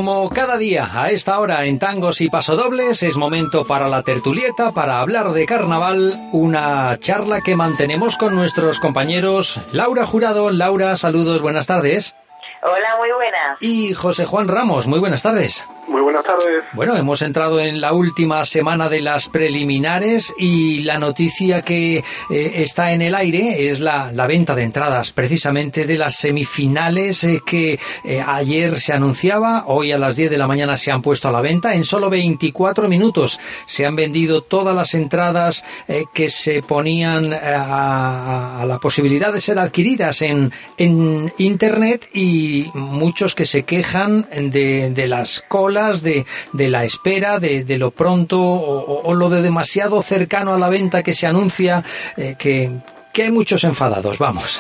Como cada día, a esta hora en Tangos y Pasodobles, es momento para la tertulieta, para hablar de carnaval, una charla que mantenemos con nuestros compañeros Laura Jurado. Laura, saludos, buenas tardes. Hola, muy buenas. Y José Juan Ramos, muy buenas tardes. Muy buenas tardes. Bueno, hemos entrado en la última semana de las preliminares y la noticia que está en el aire es la venta de entradas precisamente de las semifinales que ayer se anunciaba, hoy a las 10 de la mañana se han puesto a la venta. En solo 24 minutos se han vendido todas las entradas que se ponían a la posibilidad de ser adquiridas en internet, y muchos que se quejan de las colas, de la espera, de lo pronto o lo de demasiado cercano a la venta que se anuncia, que hay muchos enfadados, vamos.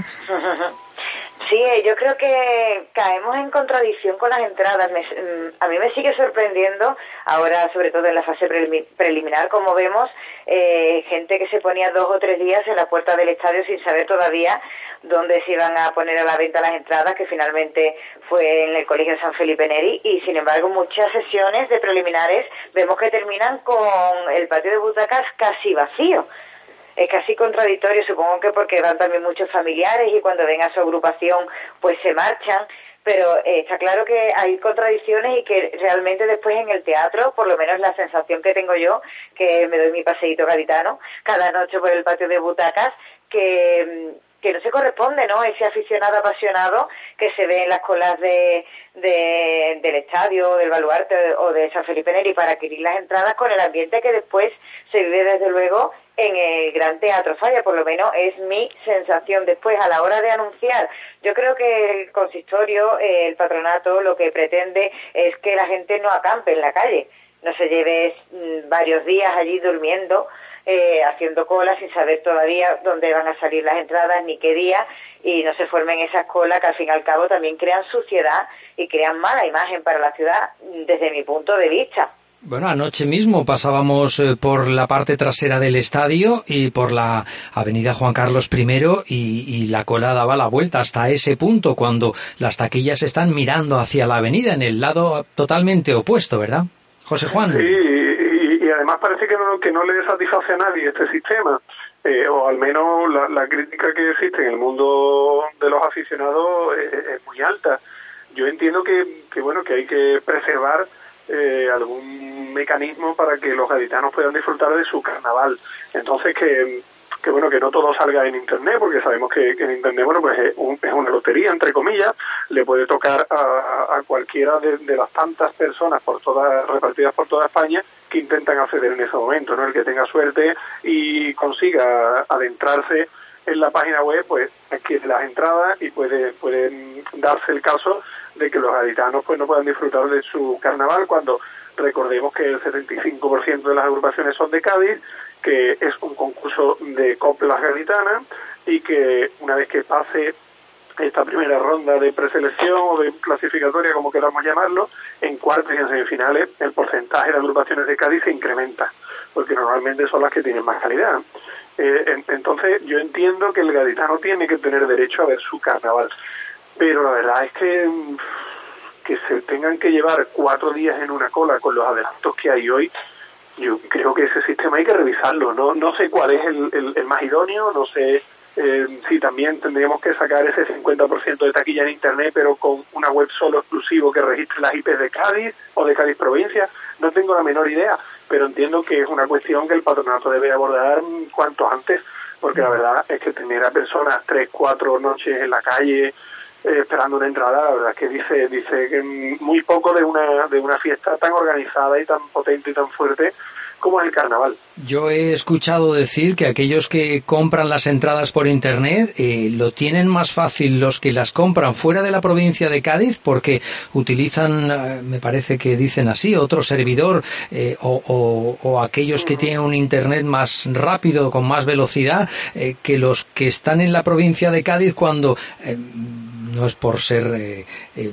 Sí, yo creo que caemos en contradicción con las entradas. A mí me sigue sorprendiendo, ahora sobre todo en la fase preliminar, como vemos, gente que se ponía 2 o 3 días en la puerta del estadio sin saber todavía dónde se iban a poner a la venta las entradas, que finalmente fue en el Colegio San Felipe Neri, y sin embargo muchas sesiones de preliminares vemos que terminan con el patio de butacas casi vacío. Es casi contradictorio, supongo que porque van también muchos familiares y cuando ven a su agrupación pues se marchan, pero está claro que hay contradicciones y que realmente después en el teatro, por lo menos la sensación que tengo yo, que me doy mi paseíto gaditano cada noche por el patio de butacas, que no se corresponde, ¿no? Ese aficionado apasionado que se ve en las colas del estadio, del Baluarte o de San Felipe Neri para adquirir las entradas, con el ambiente que después se vive desde luego en el Gran Teatro Falla. Por lo menos es mi sensación. Después, a la hora de anunciar, yo creo que el consistorio, el patronato, lo que pretende es que la gente no acampe en la calle, no se lleve varios días allí durmiendo, haciendo cola sin saber todavía dónde van a salir las entradas ni qué día, y no se formen esas colas que al fin y al cabo también crean suciedad y crean mala imagen para la ciudad desde mi punto de vista. Bueno, anoche mismo pasábamos por la parte trasera del estadio y por la avenida Juan Carlos I y la cola daba la vuelta hasta ese punto, cuando las taquillas están mirando hacia la avenida, en el lado totalmente opuesto, ¿verdad, José Juan? Sí, y además parece que no le satisface a nadie este sistema, o al menos la crítica que existe en el mundo de los aficionados es muy alta. Yo entiendo que hay que preservar algún mecanismo para que los gaditanos puedan disfrutar de su carnaval. Entonces que no todo salga en internet, porque sabemos que en internet pues es una lotería, entre comillas, le puede tocar a cualquiera de las tantas personas repartidas por toda España que intentan acceder en ese momento, ¿no? El que tenga suerte y consiga adentrarse en la página web, pues adquiere las entradas y puede darse el caso de que los gaditanos pues no puedan disfrutar de su carnaval, cuando recordemos que el 75% de las agrupaciones son de Cádiz, que es un concurso de coplas gaditanas, y que una vez que pase esta primera ronda de preselección o de clasificatoria, como queramos llamarlo, en cuartos y en semifinales el porcentaje de agrupaciones de Cádiz se incrementa, porque normalmente son las que tienen más calidad. Entonces yo entiendo que el gaditano tiene que tener derecho a ver su carnaval, pero la verdad es que se tengan que llevar 4 días en una cola con los adelantos que hay hoy. Yo creo que ese sistema hay que revisarlo. No sé cuál es el más idóneo, no sé si también tendríamos que sacar ese 50% de taquilla en internet, pero con una web solo exclusivo que registre las IPs de Cádiz o de Cádiz provincia. No tengo la menor idea, pero entiendo que es una cuestión que el patronato debe abordar cuanto antes, porque la verdad es que tener a personas 3-4 noches en la calle esperando una entrada, la verdad es que dice que muy poco de una fiesta tan organizada y tan potente y tan fuerte como es el carnaval. Yo he escuchado decir que aquellos que compran las entradas por internet lo tienen más fácil los que las compran fuera de la provincia de Cádiz, porque utilizan, me parece que dicen así, otro servidor, o aquellos que tienen un internet más rápido, con más velocidad, que los que están en la provincia de Cádiz, cuando no es por ser,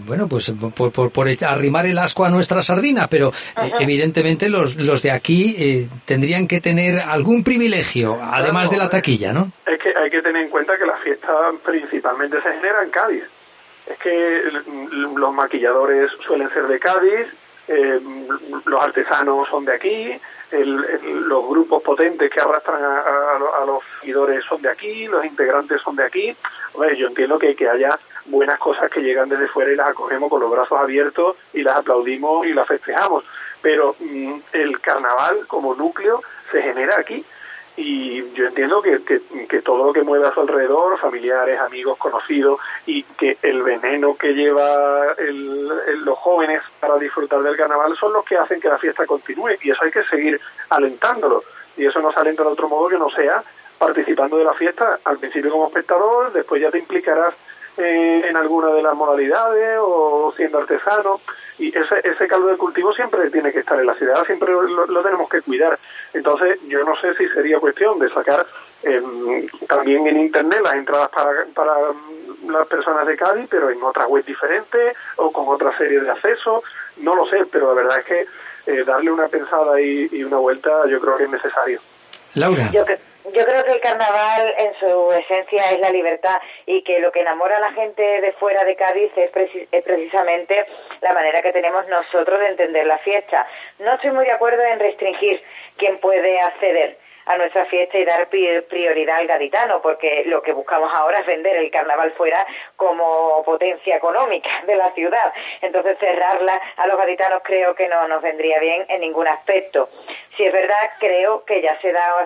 por arrimar el ascua a nuestra sardina, pero evidentemente los de aquí tendrían que tener algún privilegio, además de la taquilla, ¿no? Es que hay que tener en cuenta que la fiesta principalmente se genera en Cádiz. Es que los maquilladores suelen ser de Cádiz, los artesanos son de aquí, los grupos potentes que arrastran a los seguidores son de aquí, los integrantes son de aquí. Hombre, yo entiendo que haya buenas cosas que llegan desde fuera y las acogemos con los brazos abiertos y las aplaudimos y las festejamos, pero el carnaval como núcleo se genera aquí. Y yo entiendo que todo lo que mueve a su alrededor, familiares, amigos, conocidos, y que el veneno que lleva los jóvenes para disfrutar del carnaval son los que hacen que la fiesta continúe, y eso hay que seguir alentándolo, y eso no se alenta de otro modo que no sea participando de la fiesta, al principio como espectador, después ya te implicarás en alguna de las modalidades o siendo artesano, y ese caldo de cultivo siempre tiene que estar en la ciudad, siempre lo tenemos que cuidar. Entonces yo no sé si sería cuestión de sacar también en internet las entradas para las personas de Cádiz, pero en otra web diferente o con otra serie de accesos, no lo sé, pero la verdad es que darle una pensada y una vuelta yo creo que es necesario. Laura. Yo creo que el carnaval en su esencia es la libertad, y que lo que enamora a la gente de fuera de Cádiz es precisamente la manera que tenemos nosotros de entender la fiesta. No estoy muy de acuerdo en restringir quién puede acceder a nuestra fiesta y dar prioridad al gaditano, porque lo que buscamos ahora es vender el carnaval fuera como potencia económica de la ciudad. Entonces cerrarla a los gaditanos creo que no nos vendría bien en ningún aspecto. Si es verdad, creo que ya se da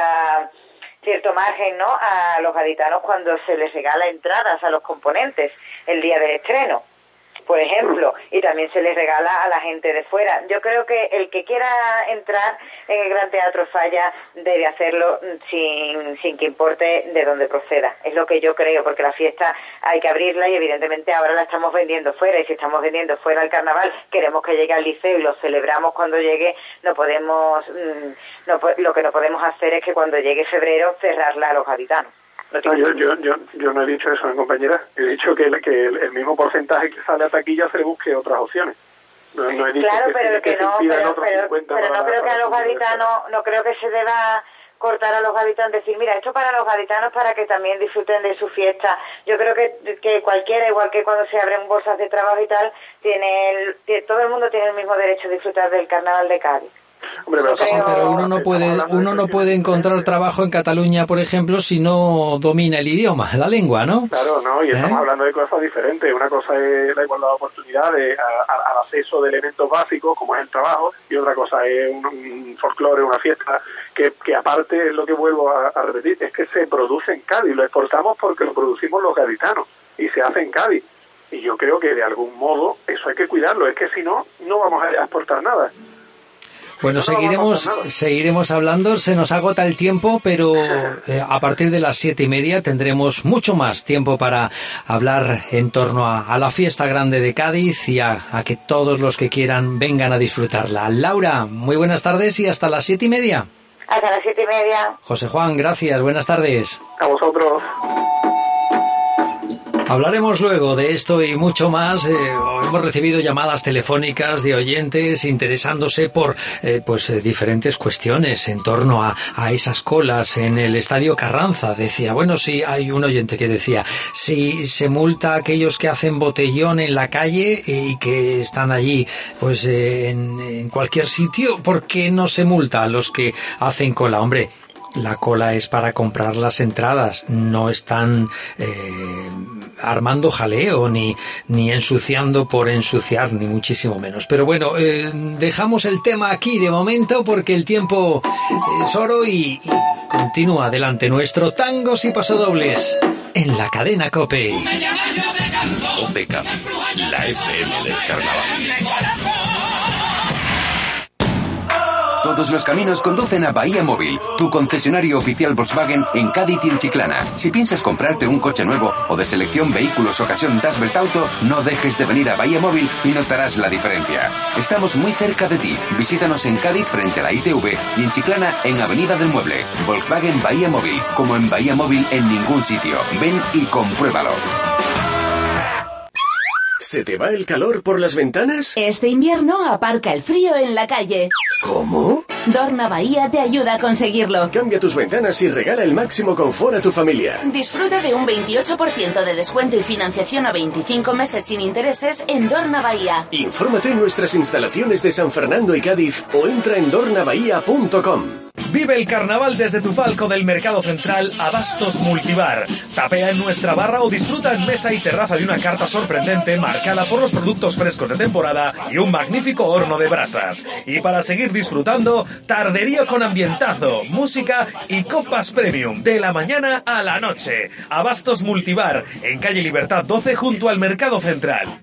cierto margen, ¿no?, a los gaditanos cuando se les regala entradas a los componentes el día del estreno, por ejemplo, y también se les regala a la gente de fuera. Yo creo que el que quiera entrar en el Gran Teatro Falla debe hacerlo sin que importe de dónde proceda. Es lo que yo creo, porque la fiesta hay que abrirla y evidentemente ahora la estamos vendiendo fuera, y si estamos vendiendo fuera el carnaval, queremos que llegue al liceo y lo celebramos cuando llegue, lo que no podemos hacer es que cuando llegue febrero cerrarla a los gaditanos. No, yo no he dicho eso, compañera. He dicho que el mismo porcentaje que sale a taquilla se le busque otras opciones. No he dicho claro, pero no creo que a los gaditanos, no creo que se deba cortar a los gaditanos, decir, mira, esto para los gaditanos para que también disfruten de su fiesta. Yo creo que cualquiera, igual que cuando se abren bolsas de trabajo y tal, todo el mundo tiene el mismo derecho a disfrutar del carnaval de Cádiz. Hombre, pero uno no puede encontrar trabajo en Cataluña, por ejemplo, si no domina el idioma, la lengua, ¿no? Claro, no, y estamos hablando de cosas diferentes. Una cosa es la igualdad de oportunidades al acceso de elementos básicos, como es el trabajo, y otra cosa es un folclore, una fiesta, que aparte es lo que vuelvo a repetir, es que se produce en Cádiz, lo exportamos porque lo producimos los gaditanos, y se hace en Cádiz. Y yo creo que de algún modo eso hay que cuidarlo, es que si no, no vamos a exportar nada. Bueno, seguiremos hablando, se nos agota el tiempo, pero a partir de las 7:30 tendremos mucho más tiempo para hablar en torno a la fiesta grande de Cádiz y a que todos los que quieran vengan a disfrutarla. Laura, muy buenas tardes y hasta las 7:30. Hasta las 7:30. José Juan, gracias, buenas tardes. A vosotros. Hablaremos luego de esto y mucho más. Hemos recibido llamadas telefónicas de oyentes interesándose por diferentes cuestiones en torno a esas colas en el Estadio Carranza. Decía, bueno, sí, hay un oyente que decía, si se multa a aquellos que hacen botellón en la calle y que están allí pues en cualquier sitio, ¿por qué no se multa a los que hacen cola? Hombre, la cola es para comprar las entradas, no están armando jaleo ni ensuciando por ensuciar, ni muchísimo menos. Pero bueno, dejamos el tema aquí de momento porque el tiempo es oro y continúa adelante nuestro Tangos y Pasodobles en la cadena COPE. COPE Cádiz, la FM del carnaval. Todos los caminos conducen a Bahía Móvil, tu concesionario oficial Volkswagen en Cádiz y en Chiclana. Si piensas comprarte un coche nuevo o de selección vehículos ocasión Dasbelt Auto, no dejes de venir a Bahía Móvil y notarás la diferencia. Estamos muy cerca de ti. Visítanos en Cádiz frente a la ITV y en Chiclana en Avenida del Mueble. Volkswagen Bahía Móvil, como en Bahía Móvil en ningún sitio. Ven y compruébalo. ¿Se te va el calor por las ventanas? Este invierno aparca el frío en la calle. ¿Cómo? Dorna Bahía te ayuda a conseguirlo. Cambia tus ventanas y regala el máximo confort a tu familia. Disfruta de un 28% de descuento y financiación a 25 meses sin intereses en Dorna Bahía. Infórmate en nuestras instalaciones de San Fernando y Cádiz o entra en dornabahía.com. Vive el carnaval desde tu palco del Mercado Central Abastos Multibar. Tapea en nuestra barra o disfruta en mesa y terraza de una carta sorprendente marcada por los productos frescos de temporada y un magnífico horno de brasas. Y para seguir disfrutando, tarderío con ambientazo, música y copas premium de la mañana a la noche. Abastos Multibar, en calle Libertad 12 junto al Mercado Central.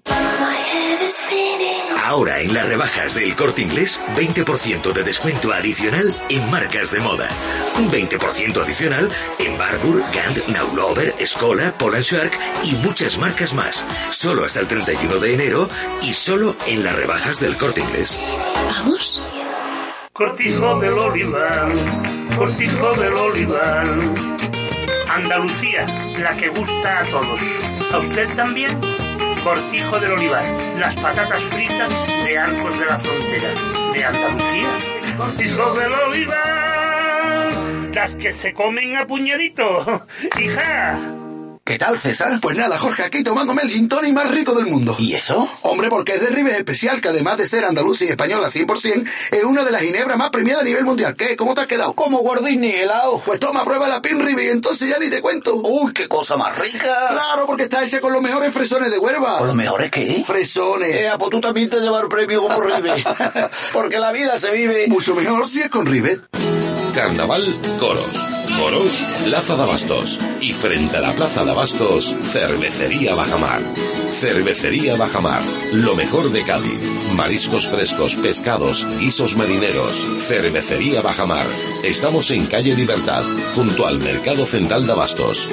Ahora en las rebajas del Corte Inglés, 20% de descuento adicional en marcas de moda. Un 20% adicional en Barbour, Gant, Naulover, Escola, Polar Shark y muchas marcas más. Solo hasta el 31 de enero y solo en las rebajas del Corte Inglés. ¿Vamos? Cortijo del Olivar, Cortijo del Olivar. Andalucía, la que gusta a todos. ¿A usted también? Cortijo del Olivar, las patatas fritas de Arcos de la Frontera, de Andalucía. Cortijo del Olivar, las que se comen a puñadito. ¡Hija! ¿Qué tal, César? Pues nada, Jorge, aquí tomándome el gin tonic más rico del mundo. ¿Y eso? Hombre, porque es de Ribes Especial, que además de ser andaluza y española 100%, es una de las ginebras más premiadas a nivel mundial. ¿Qué? ¿Cómo te has quedado? Como guardín ni helado. Pues toma, prueba la Pin Ribe y entonces ya ni te cuento. ¡Uy, qué cosa más rica! Claro, porque está hecha con los mejores fresones de Huelva. ¿Con los mejores qué? Fresones. Pues tú también te llevas el premio como Ribe. Porque la vida se vive mucho mejor si es con Ribe. Carnaval Coros. Coros, Plaza de Abastos. Y frente a la Plaza de Abastos, Cervecería Bajamar. Cervecería Bajamar, lo mejor de Cádiz. Mariscos frescos, pescados, guisos marineros. Cervecería Bajamar. Estamos en calle Libertad, junto al Mercado Central de Abastos.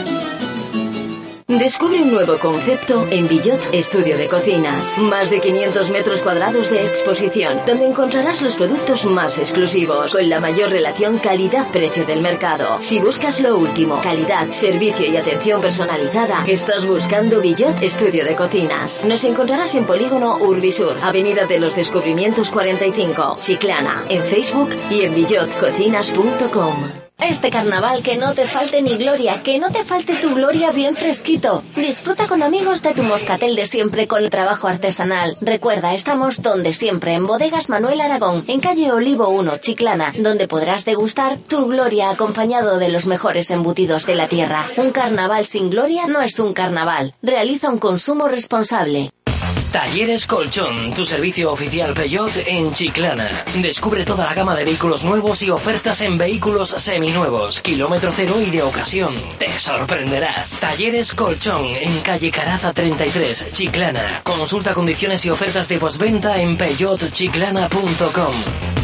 Descubre un nuevo concepto en Villot Estudio de Cocinas. Más de 500 metros cuadrados de exposición, donde encontrarás los productos más exclusivos, con la mayor relación calidad-precio del mercado. Si buscas lo último, calidad, servicio y atención personalizada, estás buscando Villot Estudio de Cocinas. Nos encontrarás en Polígono Urbisur, Avenida de los Descubrimientos 45, Chiclana, en Facebook y en villotcocinas.com. Este carnaval que no te falte ni gloria, que no te falte tu gloria bien fresquito. Disfruta con amigos de tu moscatel de siempre con el trabajo artesanal. Recuerda, estamos donde siempre, en Bodegas Manuel Aragón, en calle Olivo 1, Chiclana, donde podrás degustar tu gloria acompañado de los mejores embutidos de la tierra. Un carnaval sin gloria no es un carnaval. Realiza un consumo responsable. Talleres Colchón, tu servicio oficial Peugeot en Chiclana. Descubre toda la gama de vehículos nuevos y ofertas en vehículos seminuevos, kilómetro cero y de ocasión. Te sorprenderás. Talleres Colchón en calle Caraza 33, Chiclana. Consulta condiciones y ofertas de postventa en peugeotchiclana.com.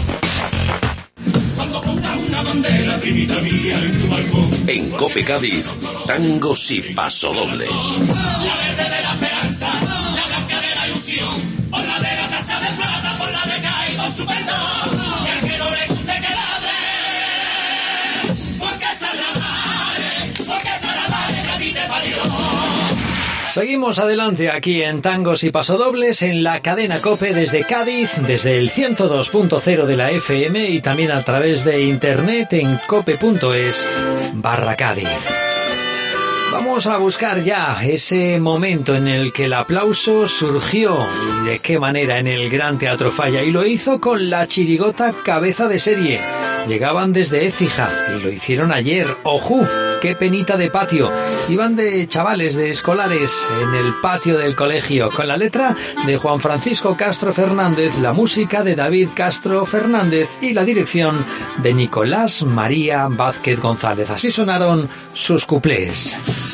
Cuando pongas una bandera, primita mía, en tu balcón. En Cope Cádiz, tangos y pasodobles. La verde de la esperanza, la blanca de la ilusión, por la de la taza de plata, por la de Cádiz con su perdón. Y al que no le guste que ladre, porque esa es la madre, porque esa es la madre que a ti te parió. Seguimos adelante aquí en Tangos y Pasodobles en la cadena COPE desde Cádiz, desde el 102.0 de la FM y también a través de internet en cope.es/Cádiz. Vamos a buscar ya ese momento en el que el aplauso surgió y de qué manera en el Gran Teatro Falla, y lo hizo con la chirigota Cabeza de Serie. Llegaban desde Écija y lo hicieron ayer. ¡Ojú! ¡Qué penita de patio! Iban de chavales, de escolares, en el patio del colegio, con la letra de Juan Francisco Castro Fernández, la música de David Castro Fernández y la dirección de Nicolás María Vázquez González. Así sonaron sus cuplés.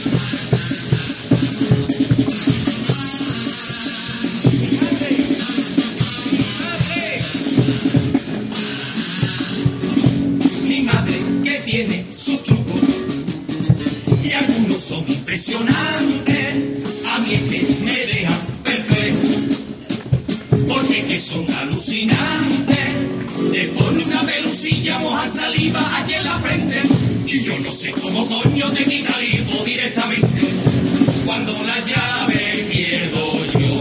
Son impresionantes, a mí es que me dejan perplejo, porque que son alucinantes, le pone una pelusilla, mojan saliva aquí en la frente, y yo no sé cómo coño te quita vivo directamente, cuando la llave pierdo yo.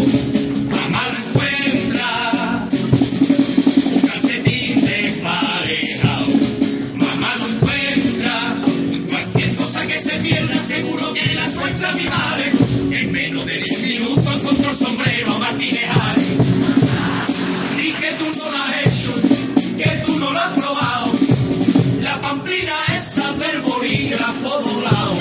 encuentra mi madre. En menos de 10 minutos encontró el sombrero a Martínez Ares. Y que tú no lo has hecho, que tú no lo has probado. La pamplina es saber bolígrafo doblado.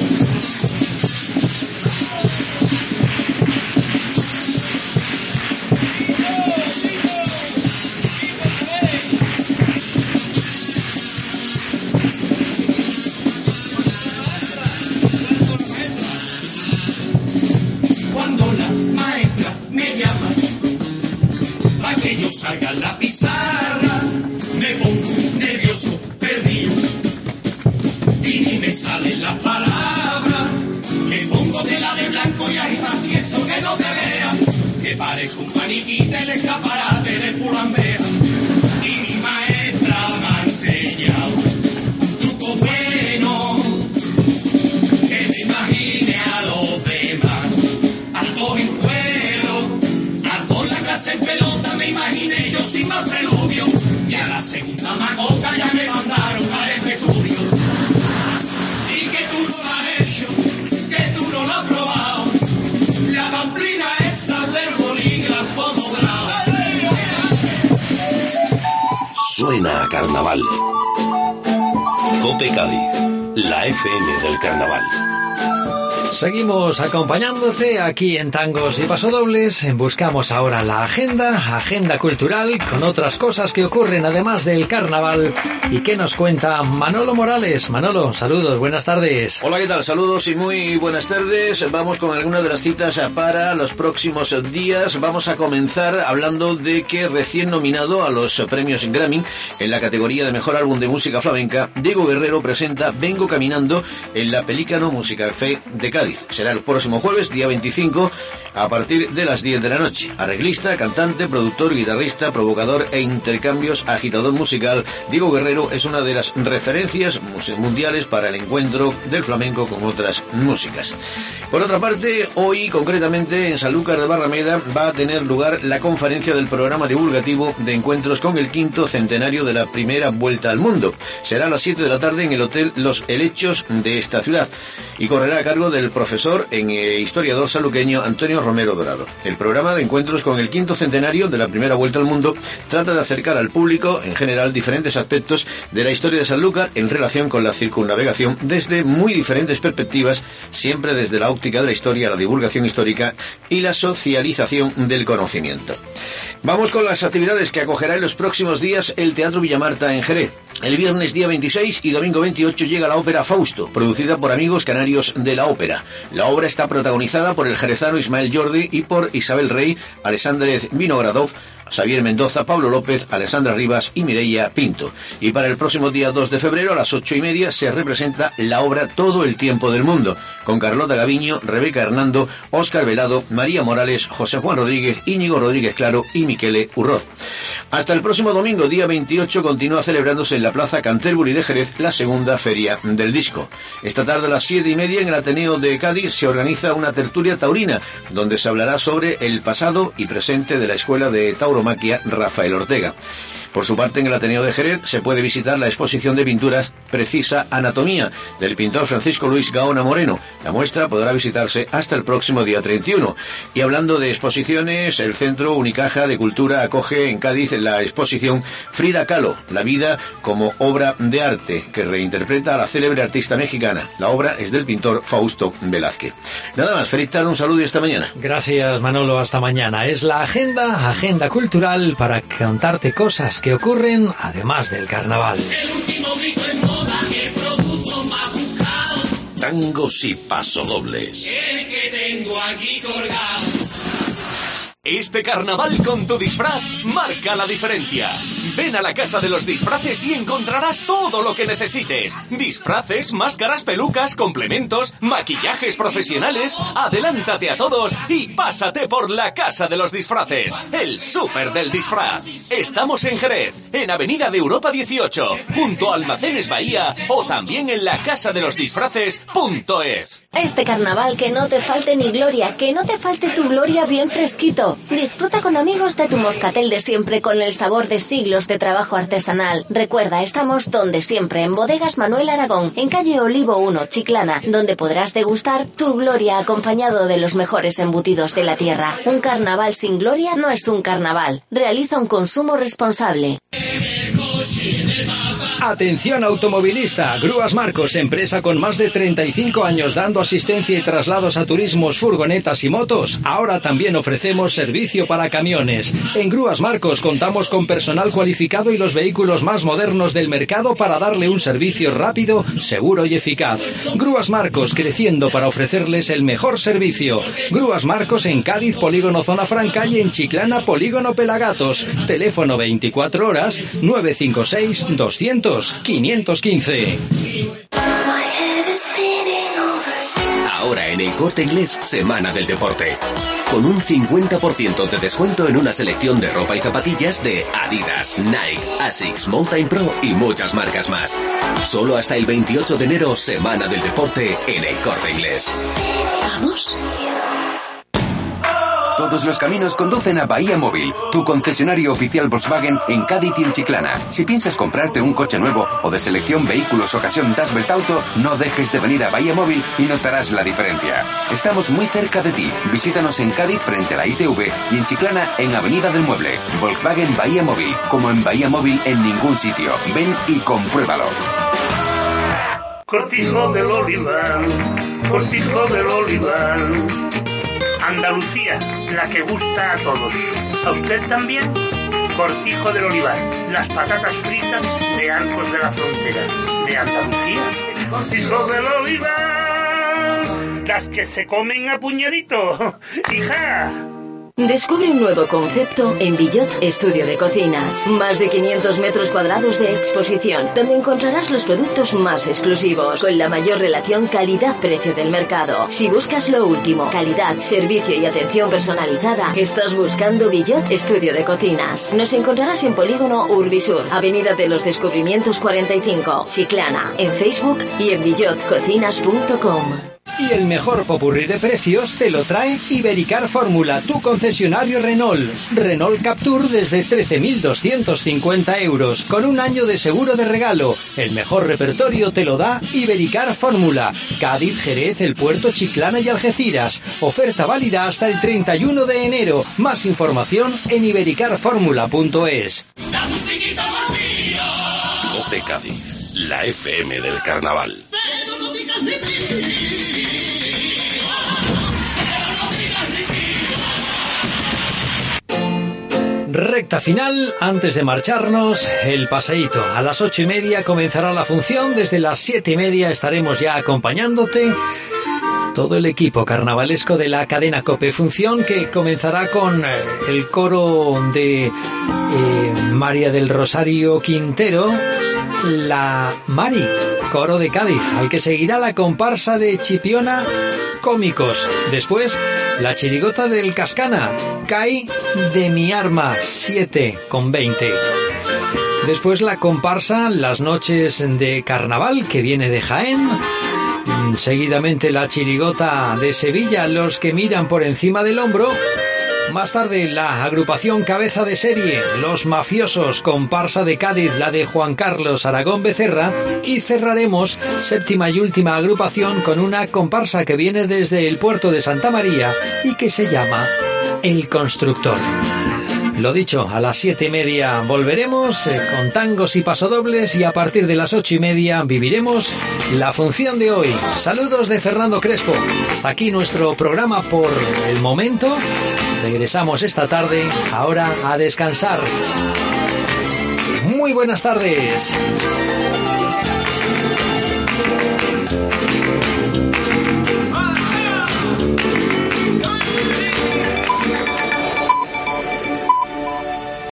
Cuando la maestra me llama para que yo salga a la pizarra, me pongo nervioso, perdido, y me sale la palabra, me pongo tela de blanco y hay más tieso que no te vea, que parezco un maniquí del escaparate de Pulambea. Y mi maestra me ha enseñado un truco bueno, que me imagine a los demás, algo en cuero, algo en la clase en pelota, me imaginé yo sin más preludio, y a la segunda magota ya me mandaron a ese estudio. Y que tú no lo has hecho, que tú no lo has probado, la pamplina es saber bolígrafo doblado. Suena a carnaval. Cope Cádiz, la FM del carnaval. Seguimos acompañándote aquí en Tangos y Pasodobles. Buscamos ahora la agenda cultural con otras cosas que ocurren además del carnaval. ¿Y qué nos cuenta Manolo Morales? Manolo, saludos, buenas tardes. Hola, ¿qué tal? Saludos y muy buenas tardes. Vamos con algunas de las citas para los próximos días. Vamos a comenzar hablando de que recién nominado a los premios Grammy en la categoría de Mejor Álbum de Música Flamenca, Diego Guerrero presenta Vengo Caminando en la Pelícano Musical Café de Cádiz. Será el próximo jueves, día 25, a partir de las 10 de la noche. Arreglista, cantante, productor, guitarrista, provocador e intercambios, agitador musical, Diego Guerrero es una de las referencias mundiales para el encuentro del flamenco con otras músicas. Por otra parte, hoy concretamente en Sanlúcar de Barrameda va a tener lugar la conferencia del programa divulgativo de encuentros con el 5º centenario de la primera Vuelta al Mundo. Será a las 7 de la tarde en el Hotel Los Helechos de esta ciudad y correrá a cargo del profesor en historiador saluqueño Antonio Romero Dorado. El programa de encuentros con el 5º centenario de la primera Vuelta al Mundo trata de acercar al público en general diferentes aspectos de la historia de Sanlúcar en relación con la circunnavegación desde muy diferentes perspectivas, siempre desde la óptica de la historia, la divulgación histórica y la socialización del conocimiento. Vamos con las actividades que acogerá en los próximos días el Teatro Villamarta en Jerez. El viernes día 26 y domingo 28 llega la ópera Fausto, producida por Amigos Canarios de la Ópera. La obra está protagonizada por el jerezano Ismael Jordi y por Isabel Rey, Alexandre Vinogradov, Xavier Mendoza, Pablo López, Alessandra Rivas y Mireia Pinto. Y para el próximo día 2 de febrero a las 8:30 se representa la obra Todo el tiempo del mundo, con Carlota Gaviño, Rebeca Hernando, Óscar Velado, María Morales, José Juan Rodríguez, Íñigo Rodríguez Claro y Miquele Urroz. Hasta el próximo domingo, día 28, continúa celebrándose en la Plaza Canterbury de Jerez la segunda Feria del Disco. Esta tarde a las 7:30 en el Ateneo de Cádiz se organiza una tertulia taurina, donde se hablará sobre el pasado y presente de la Escuela de Tauromaquia Rafael Ortega. Por su parte, en el Ateneo de Jerez se puede visitar la exposición de pinturas Precisa Anatomía del pintor Francisco Luis Gaona Moreno. La muestra podrá visitarse hasta el próximo día 31. Y hablando de exposiciones, el Centro Unicaja de Cultura acoge en Cádiz la exposición Frida Kahlo, la vida como obra de arte, que reinterpreta a la célebre artista mexicana. La obra es del pintor Fausto Velázquez. Nada más, feliz tarde, un saludo y hasta mañana. Gracias, Manolo, hasta mañana. Es la agenda cultural para contarte cosas que ocurren además del carnaval. El último grito en moda, el producto más buscado. Tangos y pasodobles. El que tengo aquí colgado. Este carnaval con tu disfraz marca la diferencia. Ven a la Casa de los Disfraces y encontrarás todo lo que necesites. Disfraces, máscaras, pelucas, complementos, maquillajes profesionales. Adelántate a todos y pásate por la Casa de los Disfraces, el súper del disfraz. Estamos en Jerez, en Avenida de Europa 18, junto a Almacenes Bahía o también en lacasadelosdisfraces.es. Este carnaval que no te falte ni gloria, que no te falte tu gloria bien fresquito. Disfruta con amigos de tu moscatel de siempre con el sabor de siglos de trabajo artesanal. Recuerda, estamos donde siempre, en Bodegas Manuel Aragón, en calle Olivo 1, Chiclana, donde podrás degustar tu gloria acompañado de los mejores embutidos de la tierra. Un carnaval sin gloria no es un carnaval. Realiza un consumo responsable. Atención automovilista, Grúas Marcos, empresa con más de 35 años dando asistencia y traslados a turismos, furgonetas y motos. Ahora también ofrecemos servicio para camiones. En Grúas Marcos contamos con personal cualificado y los vehículos más modernos del mercado para darle un servicio rápido, seguro y eficaz. Grúas Marcos, creciendo para ofrecerles el mejor servicio. Grúas Marcos en Cádiz, Polígono Zona Franca, y en Chiclana, Polígono Pelagatos. Teléfono 24 horas 956 200 515. Ahora en El Corte Inglés, Semana del Deporte. Con un 50% de descuento en una selección de ropa y zapatillas de Adidas, Nike, Asics, Mountain Pro y muchas marcas más. Solo hasta el 28 de enero, Semana del Deporte en El Corte Inglés. ¿Vamos? Todos los caminos conducen a Bahía Móvil, tu concesionario oficial Volkswagen en Cádiz y en Chiclana. Si piensas comprarte un coche nuevo o de selección vehículos ocasión Dashbelt Auto, no dejes de venir a Bahía Móvil y notarás la diferencia. Estamos muy cerca de ti. Visítanos en Cádiz frente a la ITV y en Chiclana en Avenida del Mueble. Volkswagen Bahía Móvil, como en Bahía Móvil en ningún sitio. Ven y compruébalo. Cortijo del Olivar, Cortijo del Olivar. Andalucía, la que gusta a todos. ¿A usted también? Cortijo del Olivar, las patatas fritas de Arcos de la Frontera. ¿De Andalucía? Cortijo del Olivar, las que se comen a puñadito. ¡Hija! Descubre un nuevo concepto en Villot Estudio de Cocinas. Más de 500 metros cuadrados de exposición, donde encontrarás los productos más exclusivos, con la mayor relación calidad-precio del mercado. Si buscas lo último, calidad, servicio y atención personalizada, estás buscando Villot Estudio de Cocinas. Nos encontrarás en Polígono Urbisur, Avenida de los Descubrimientos 45, Chiclana, en Facebook y en villotcocinas.com. Y el mejor popurrí de precios te lo trae Ibericar Fórmula, tu concesionario Renault. Renault Captur desde 13.250 euros, con un año de seguro de regalo. El mejor repertorio te lo da Ibericar Fórmula. Cádiz, Jerez, El Puerto, Chiclana y Algeciras. Oferta válida hasta el 31 de enero. Más información en ibericarformula.es. Cope Cádiz, la FM del carnaval. Recta final, antes de marcharnos, el paseíto. A las 8:30 comenzará la función, desde las 7:30 estaremos ya acompañándote. Todo el equipo carnavalesco de la cadena COPE, función que comenzará con el coro de María del Rosario Quintero, la Mari, coro de Cádiz, al que seguirá la comparsa de Chipiona Cómicos. Después, la chirigota del Cascana, Cai de mi arma, 7,20. Después la comparsa Las Noches de Carnaval, que viene de Jaén. Seguidamente la chirigota de Sevilla, Los que miran por encima del hombro. Más tarde la agrupación Cabeza de Serie, Los Mafiosos, comparsa de Cádiz, la de Juan Carlos Aragón Becerra. Y cerraremos, séptima y última agrupación, con una comparsa que viene desde el puerto de Santa María y que se llama El Constructor. Lo dicho, a las 7:30 volveremos con tangos y pasodobles, y a partir de las 8:30 viviremos la función de hoy. Saludos de Fernando Crespo. Hasta aquí nuestro programa por el momento. Regresamos esta tarde, ahora a descansar. Muy buenas tardes.